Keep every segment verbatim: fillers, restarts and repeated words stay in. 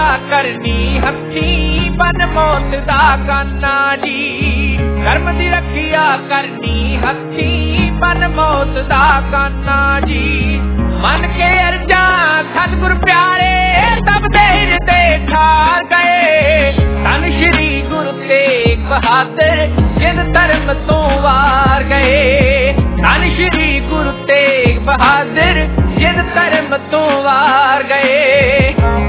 करनी हथी बन मौत दा गाना जी धर्म दी रखिया करनी हथी बन मौत दा गाना जी मन के अर्जा सतगुर प्यारे सब देर दे ठार गए धन श्री गुरु तेग बहादुर जिन धर्म तो वार गए धन श्री गुरु तेग बहादुर जिन धर्म तो वार गए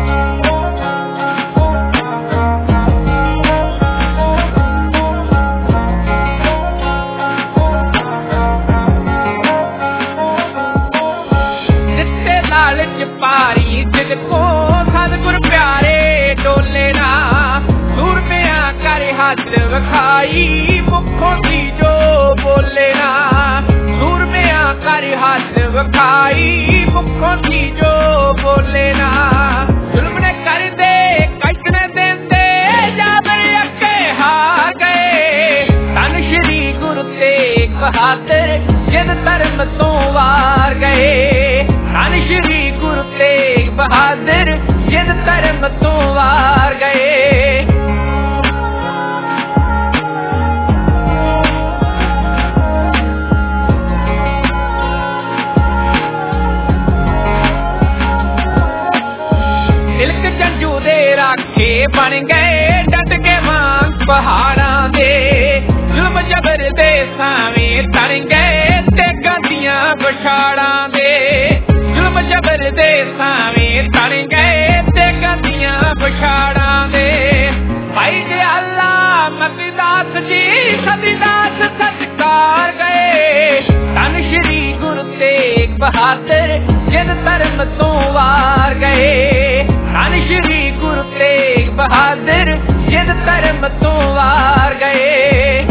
पारी जिद को सतगुर प्यारे डोले ना सूरमिया कर हाथ विखाई मुखों की जो बोले ना सूरमिया कर हाथ विखाई मुखों की जो बोले ना जुल्म ने कर दे कष्ट ने देंदे जाबे अके हार गए धन श्री गुरु तेग बहादुर जिन धर्म तो वार गए धन श्री गुरु तेग बहादुर जिन धर्म तो वार गए तिलक झंझू दे राखे बन गए डट के मांग पहाड़ा दे जुल्म जबर दे सावें तर गए ते गंदियां बछाड़ा दे जबर दे सावें तर गए ते गंदियां बछाड़ा दे भाई जे अल्लाह मतीदास जी सतीदास सत्कार गए धन श्री गुरु तेग बहादुर जिन धर्म तो वार गए धन श्री गुरु तेग बहादुर जिन धर्म तो वार गए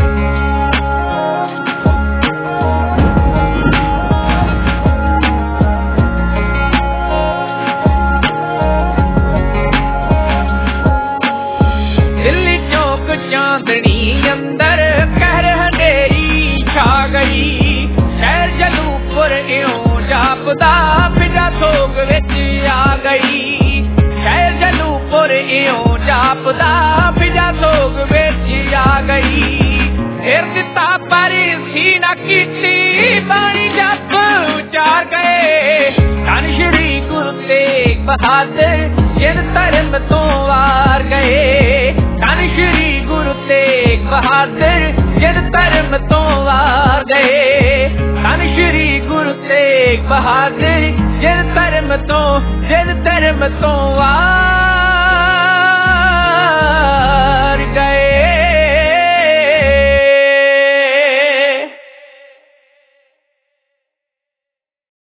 चांदनी अंदर कहर अंधेरी छा गई शहर जलूपुर इयों जापदा फिजा सोग विच आ गई शहर जलूपुर इयों जापदा फिजा सोग विच आ गई फिर दिता पर सी ना कीती बाणी जप उचार गए धन श्री गुरु तेग बहादुर जिन धर्म तो वार गए धन श्री गुरु तेग बहादुर जिन धर्म तो वार गए धन श्री गुरु तेग बहादुर जिन धर्म तो जिन धर्म तो वार